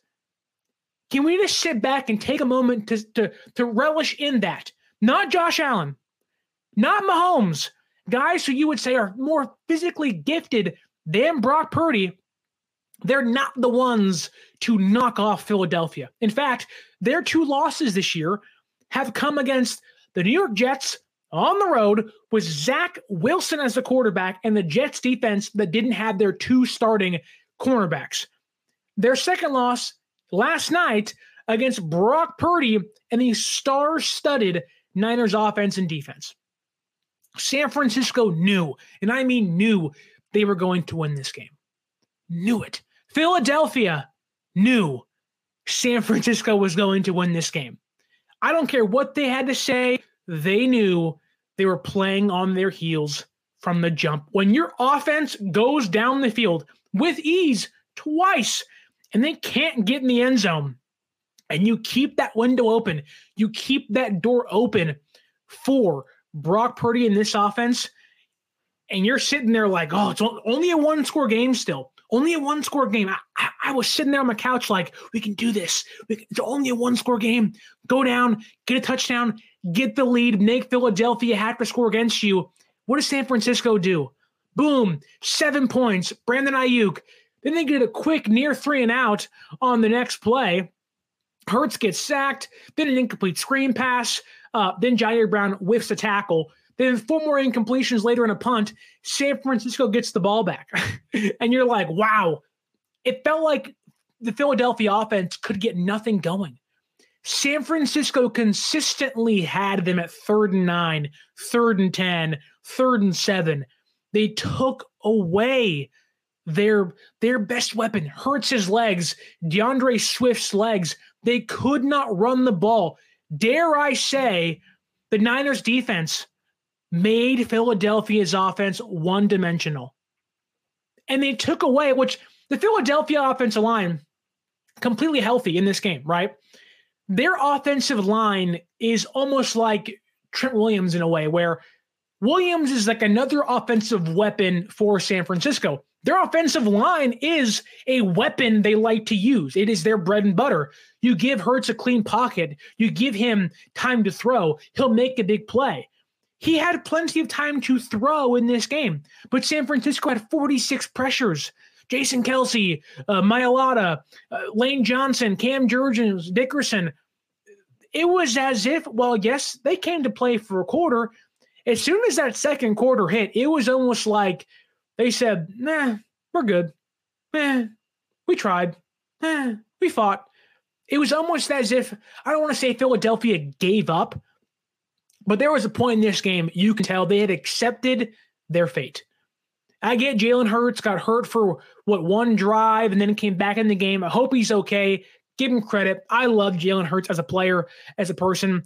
Can we just sit back and take a moment to relish in that? Not Josh Allen, not Mahomes, guys who you would say are more physically gifted than Brock Purdy. They're not the ones to knock off Philadelphia. In fact, their 2 losses this year have come against the New York Jets on the road with Zach Wilson as the quarterback and the Jets defense that didn't have their 2 starting cornerbacks. Their second loss last night against Brock Purdy and the star-studded Niners offense and defense. San Francisco knew, and I mean knew, they were going to win this game. Knew it. Philadelphia knew San Francisco was going to win this game. I don't care what they had to say. They knew they were playing on their heels from the jump. When your offense goes down the field with ease twice and they can't get in the end zone, and you keep that window open, you keep that door open for Brock Purdy in this offense, and you're sitting there like, oh, it's only a 1-score game still. Only a 1-score game. I was sitting there on my couch like, we can do this. It's only a 1-score game. Go down, get a touchdown, get the lead, make Philadelphia have to score against you. What does San Francisco do? Boom, 7 points, Brandon Ayuk. Then they get a quick near 3 and out on the next play. Hurts gets sacked, then an incomplete screen pass. Then Jair Brown whiffs a tackle. Then 4 more incompletions later in a punt. San Francisco gets the ball back. And you're like, wow. It felt like the Philadelphia offense could get nothing going. San Francisco consistently had them at 3rd and 9, 3rd and 10, 3rd and 7. They took away their best weapon, Hurts' legs, DeAndre Swift's legs. They could not run the ball. Dare I say, the Niners defense made Philadelphia's offense one-dimensional. And they took away, which the Philadelphia offensive line, completely healthy in this game, right? Their offensive line is almost like Trent Williams in a way, where Williams is like another offensive weapon for San Francisco. Their offensive line is a weapon they like to use. It is their bread and butter. You give Hurts a clean pocket. You give him time to throw. He'll make a big play. He had plenty of time to throw in this game, but San Francisco had 46 pressures. Jason Kelce, Mailata, Lane Johnson, Cam Jurgens, Dickerson. It was as if, well, yes, they came to play for a quarter. As soon as that second quarter hit, it was almost like they said, nah, we're good. We tried. We fought. It was almost as if, I don't want to say Philadelphia gave up, but there was a point in this game, you can tell they had accepted their fate. I get Jalen Hurts got hurt for, one drive and then came back in the game. I hope he's okay. Give him credit. I love Jalen Hurts as a player, as a person.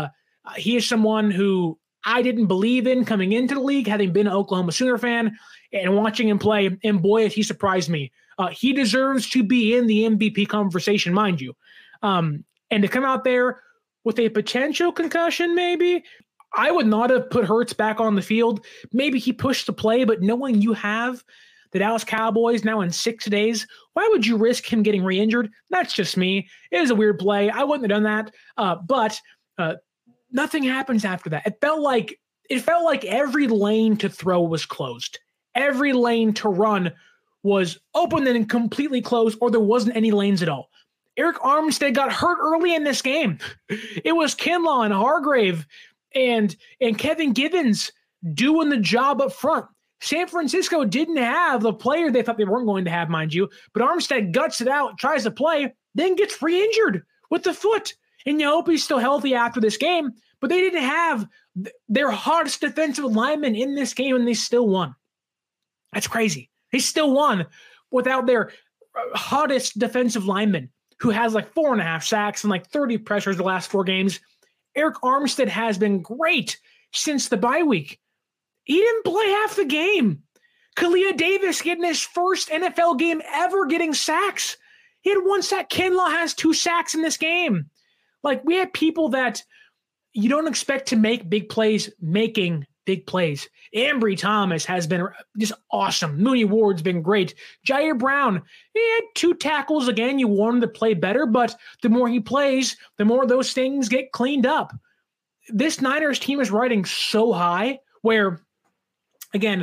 He is someone who I didn't believe in coming into the league, having been an Oklahoma Sooner fan and watching him play. And boy, has he surprised me. He deserves to be in the MVP conversation, mind you. And to come out there with a potential concussion, maybe, I would not have put Hurts back on the field. Maybe he pushed the play, but knowing you have the Dallas Cowboys now in 6 days, why would you risk him getting re-injured? That's just me. It was a weird play. I wouldn't have done that. But nothing happens after that. It felt like every lane to throw was closed. Every lane to run was open and completely closed, or there wasn't any lanes at all. Eric Armstead got hurt early in this game. It was Kinlaw and Hargrave and Kevin Givens doing the job up front. San Francisco didn't have the player they thought they weren't going to have, mind you, but Armstead guts it out, tries to play, then gets re-injured with the foot. And you hope he's still healthy after this game, but they didn't have their hottest defensive lineman in this game, and they still won. That's crazy. They still won without their hottest defensive lineman, who has like 4.5 sacks and like 30 pressures the last 4 games. Eric Armstead has been great since the bye week. He didn't play half the game. Kalia Davis getting his first NFL game ever getting sacks. He had 1 sack. Kinlaw has 2 sacks in this game. Like, we have people that you don't expect to make big plays making big plays. Ambry Thomas has been just awesome. Mooney Ward's been great. Jair Brown, he had 2 tackles again. You want him to play better, but the more he plays, the more those things get cleaned up. This Niners team is riding so high where, again,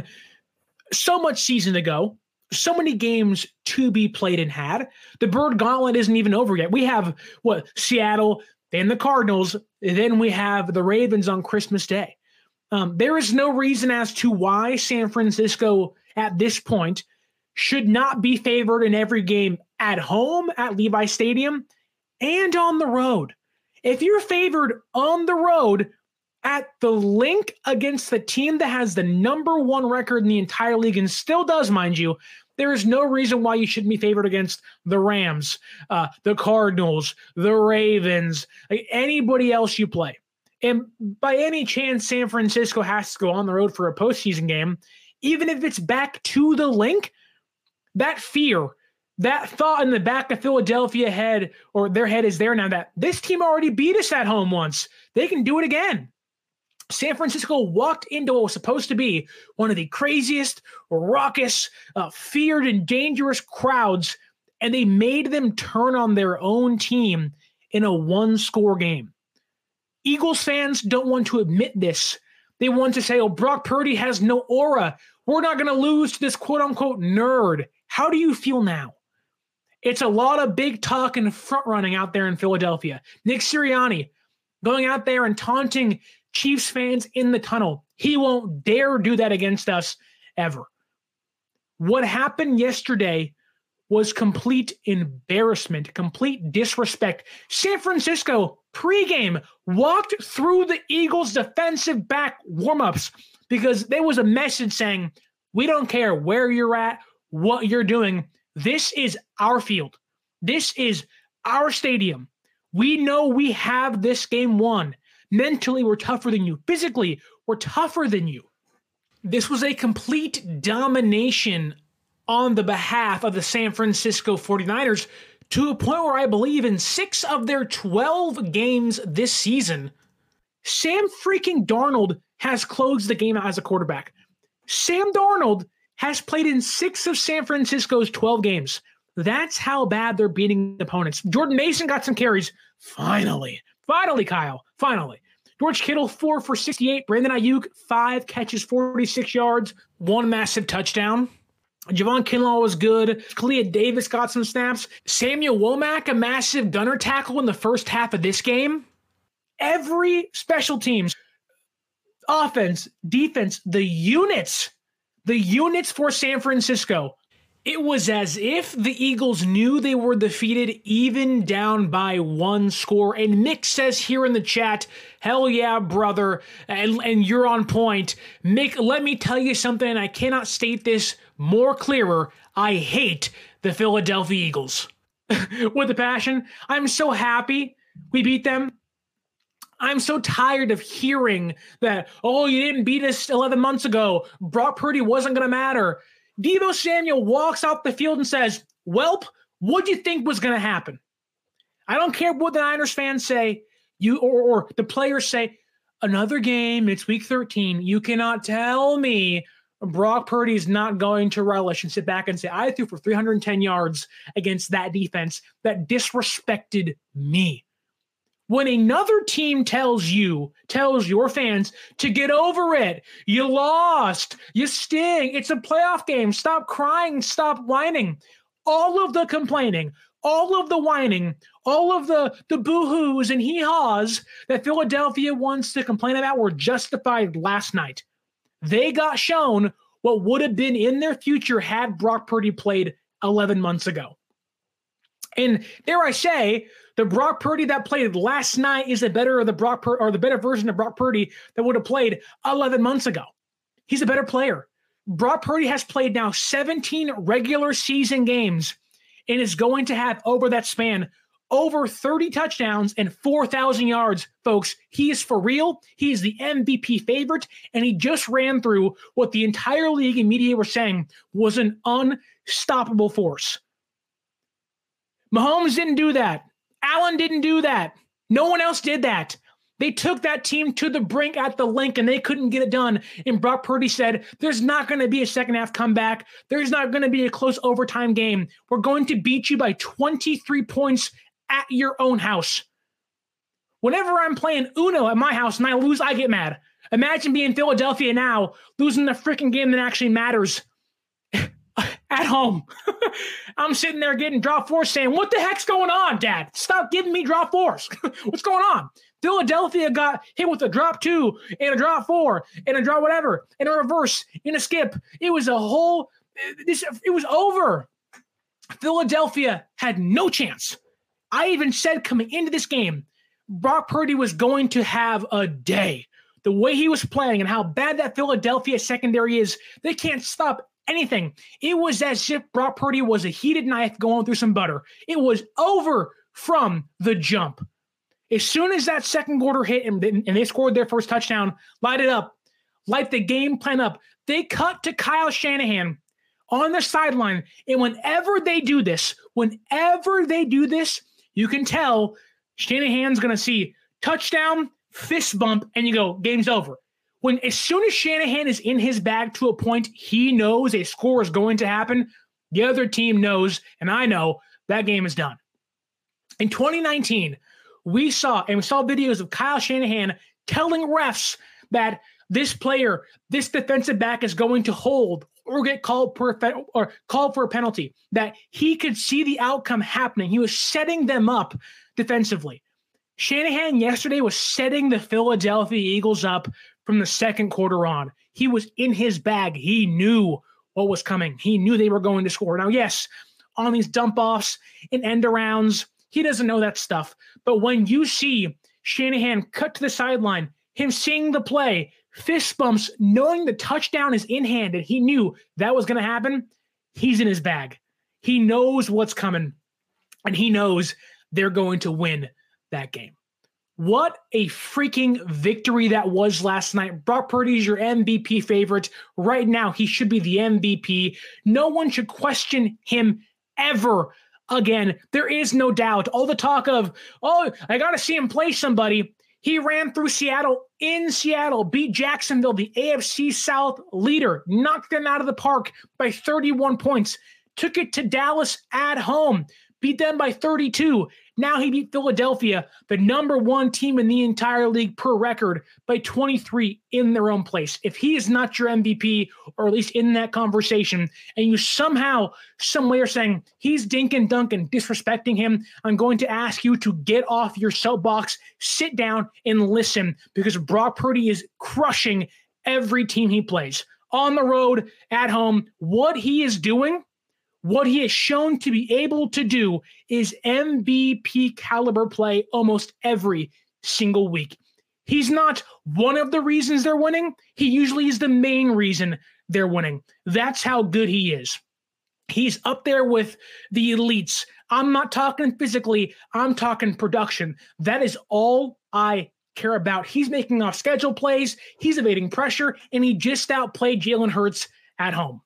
so much season to go, so many games to be played and had. The Bird Gauntlet isn't even over yet. We have, Seattle, then the Cardinals, and then we have the Ravens on Christmas Day. There is no reason as to why San Francisco at this point should not be favored in every game at home at Levi Stadium and on the road. If you're favored on the road at the Link against the team that has the number 1 record in the entire league and still does, mind you, there is no reason why you shouldn't be favored against the Rams, the Cardinals, the Ravens, anybody else you play. And by any chance, San Francisco has to go on the road for a postseason game, even if it's back to the Link, that fear, that thought in the back of Philadelphia head, or their head is there now, that this team already beat us at home once. They can do it again. San Francisco walked into what was supposed to be one of the craziest, raucous, feared, and dangerous crowds, and they made them turn on their own team in a 1-score game. Eagles fans don't want to admit this. They want to say, Brock Purdy has no aura. We're not going to lose to this quote-unquote nerd. How do you feel now? It's a lot of big talk and front-running out there in Philadelphia. Nick Sirianni going out there and taunting Chiefs fans in the tunnel. He won't dare do that against us ever. What happened yesterday was complete embarrassment, complete disrespect. San Francisco pregame walked through the Eagles' defensive back warmups because there was a message saying, we don't care where you're at, what you're doing. This is our field. This is our stadium. We know we have this game won. Mentally, we're tougher than you. Physically, we're tougher than you. This was a complete domination on the behalf of the San Francisco 49ers to a point where I believe in 6 of their 12 games this season, Sam freaking Darnold has closed the game out as a quarterback. Sam Darnold has played in 6 of San Francisco's 12 games. That's how bad they're beating opponents. Jordan Mason got some carries. Finally, Kyle. Finally. George Kittle, 4 for 68. Brandon Ayuk, 5 catches, 46 yards, 1 massive touchdown. Javon Kinlaw was good. Kalia Davis got some snaps. Samuel Womack, a massive gunner tackle in the first half of this game. Every special teams, offense, defense, the units for San Francisco. It was as if the Eagles knew they were defeated even down by one score. And Mick says here in the chat, hell yeah, brother, and you're on point. Mick, let me tell you something, and I cannot state this more clearer. I hate the Philadelphia Eagles. With a passion. I'm so happy we beat them. I'm so tired of hearing that, oh, you didn't beat us 11 months ago. Brock Purdy wasn't going to matter. Deebo Samuel walks off the field and says, welp, what'd you think was going to happen? I don't care what the Niners fans say, or the players say, another game, it's week 13. You cannot tell me Brock Purdy is not going to relish and sit back and say, I threw for 310 yards against that defense that disrespected me. When another team tells your fans to get over it, you lost, you sting, it's a playoff game, stop crying, stop whining. All of the complaining, all of the whining, all of the boo-hoos and hee-haws that Philadelphia wants to complain about were justified last night. They got shown what would have been in their future had Brock Purdy played 11 months ago. And dare I say, the Brock Purdy that played last night is the better version of Brock Purdy that would have played 11 months ago. He's a better player. Brock Purdy has played now 17 regular season games and is going to have over that span over 30 touchdowns and 4,000 yards. Folks, he is for real. He is the MVP favorite, and he just ran through what the entire league and media were saying was an unstoppable force. Mahomes didn't do that. Allen didn't do that. No one else did that. They took that team to the brink at the link, and they couldn't get it done. And Brock Purdy said, there's not going to be a second half comeback. There's not going to be a close overtime game. We're going to beat you by 23 points at your own house. Whenever I'm playing Uno at my house and I lose, I get mad. Imagine being Philadelphia now, losing the freaking game that actually matters at home. I'm sitting there getting draw fours saying, what the heck's going on, Dad? Stop giving me draw fours. What's going on? Philadelphia got hit with a drop 2 and a drop 4 and a draw whatever and a reverse and a skip. It was it was over. Philadelphia had no chance. I even said coming into this game, Brock Purdy was going to have a day. The way he was playing and how bad that Philadelphia secondary is, they can't stop anything. It was as if Brock Purdy was a heated knife going through some butter. It was over from the jump. As soon as that second quarter hit and they scored their first touchdown, light it up, light the game plan up. They cut to Kyle Shanahan on the sideline. And whenever they do this, you can tell Shanahan's going to see touchdown, fist bump, and you go, game's over. As soon as Shanahan is in his bag to a point he knows a score is going to happen, the other team knows, and I know, that game is done. In 2019, we saw videos of Kyle Shanahan telling refs that this player, this defensive back is going to hold or get called for a penalty, that he could see the outcome happening. He was setting them up defensively. Shanahan yesterday was setting the Philadelphia Eagles up from the second quarter on. He was in his bag. He knew what was coming. He knew they were going to score. Now, yes, on these dump-offs and end-arounds, he doesn't know that stuff. But when you see Shanahan cut to the sideline, him seeing the play, fist bumps, knowing the touchdown is in hand, and he knew that was going to happen, he's in his bag. He knows what's coming, and he knows they're going to win that game. What a freaking victory that was last night. Brock Purdy is your MVP favorite. Right now, he should be the MVP. No one should question him ever again. There is no doubt. All the talk of, oh, I got to see him play somebody. He ran through Seattle, in Seattle, beat Jacksonville, the AFC South leader, knocked them out of the park by 31 points, took it to Dallas at home, beat them by 32. Now he beat Philadelphia, the number one team in the entire league per record, by 23 in their own place. If he is not your MVP, or at least in that conversation, and you somehow, some way are saying he's dinking Duncan, disrespecting him, I'm going to ask you to get off your soapbox, sit down, and listen, because Brock Purdy is crushing every team he plays. On the road, at home, what he is doing, what he has shown to be able to do is MVP caliber play almost every single week. He's not one of the reasons they're winning. He usually is the main reason they're winning. That's how good he is. He's up there with the elites. I'm not talking physically. I'm talking production. That is all I care about. He's making off schedule plays. He's evading pressure, and he just outplayed Jalen Hurts at home.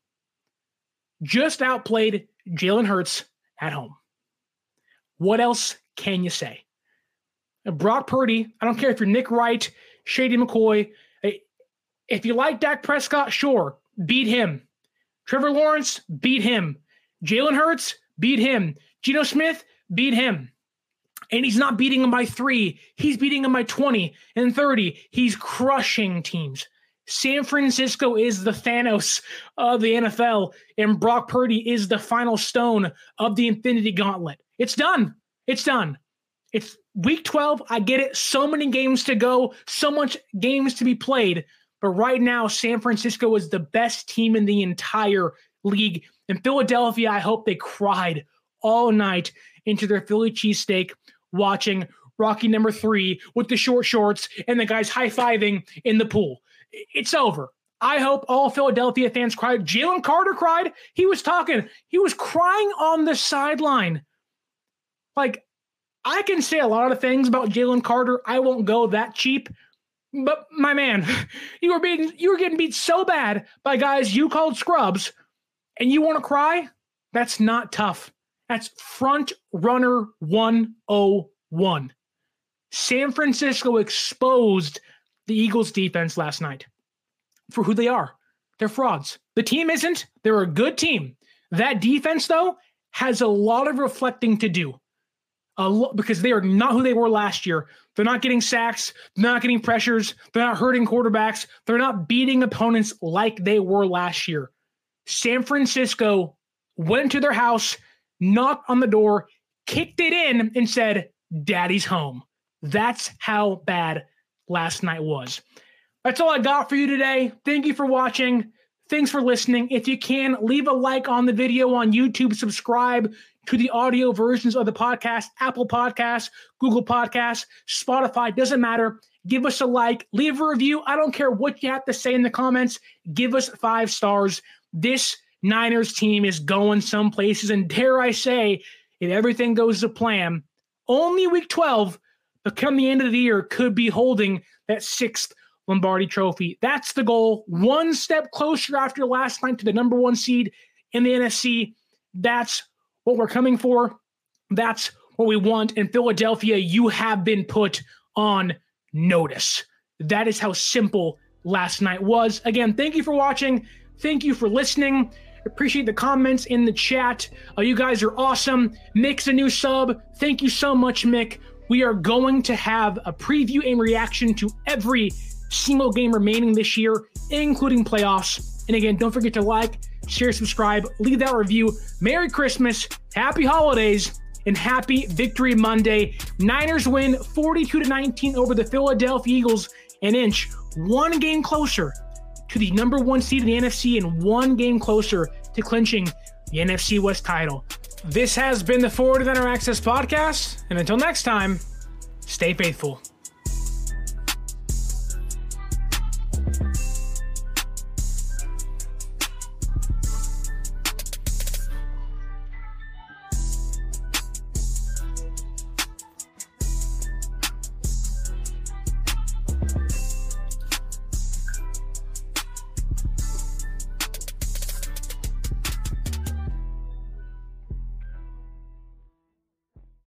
Just outplayed Jalen Hurts at home. What else can you say? Brock Purdy, I don't care if you're Nick Wright, Shady McCoy. If you like Dak Prescott, sure, beat him. Trevor Lawrence, beat him. Jalen Hurts, beat him. Geno Smith, beat him. And he's not beating them by 3. He's beating them by 20 and 30. He's crushing teams. San Francisco is the Thanos of the NFL, and Brock Purdy is the final stone of the Infinity Gauntlet. It's done. It's done. It's week 12. I get it. So many games to go, so much games to be played. But right now, San Francisco is the best team in the entire league. In Philadelphia, I hope they cried all night into their Philly cheesesteak watching Rocky number 3 with the short shorts and the guys high-fiving in the pool. It's over. I hope all Philadelphia fans cried. Jalen Carter cried. He was talking. He was crying on the sideline. Like, I can say a lot of things about Jalen Carter. I won't go that cheap. But my man, you were getting beat so bad by guys you called scrubs, and you want to cry? That's not tough. That's front runner 101. San Francisco exposed the Eagles defense last night for who they are. They're frauds. The team isn't. They're a good team. That defense, though, has a lot of reflecting to do because they are not who they were last year. They're not getting sacks. They're not getting pressures. They're not hurting quarterbacks. They're not beating opponents like they were last year. San Francisco went to their house, knocked on the door, kicked it in, and said, "Daddy's home." That's how bad last night was. That's all I got for you today. Thank you for watching. Thanks for listening. If you can, leave a like on the video on YouTube. Subscribe to the audio versions of the podcast, Apple Podcasts, Google Podcasts, Spotify. Doesn't matter. Give us a like. Leave a review. I don't care what you have to say in the comments. Give us 5 stars. This Niners team is going some places. And dare I say, if everything goes to plan, only week 12, but come the end of the year, could be holding that 6th Lombardi Trophy. That's the goal. One step closer after last night to the number 1 seed in the NFC. That's what we're coming for. That's what we want. In Philadelphia, you have been put on notice. That is how simple last night was. Again, thank you for watching. Thank you for listening. Appreciate the comments in the chat. You guys are awesome. Mick's a new sub. Thank you so much, Mick. We are going to have a preview and reaction to every single game remaining this year, including playoffs. And again, don't forget to like, share, subscribe, leave that review. Merry Christmas, happy holidays, and happy Victory Monday. Niners win 42-19 over the Philadelphia Eagles, an inch, 1 game closer to the number 1 seed in the NFC and 1 game closer to clinching the NFC West title. This has been the 49er Access Podcast, and until next time, stay faithful.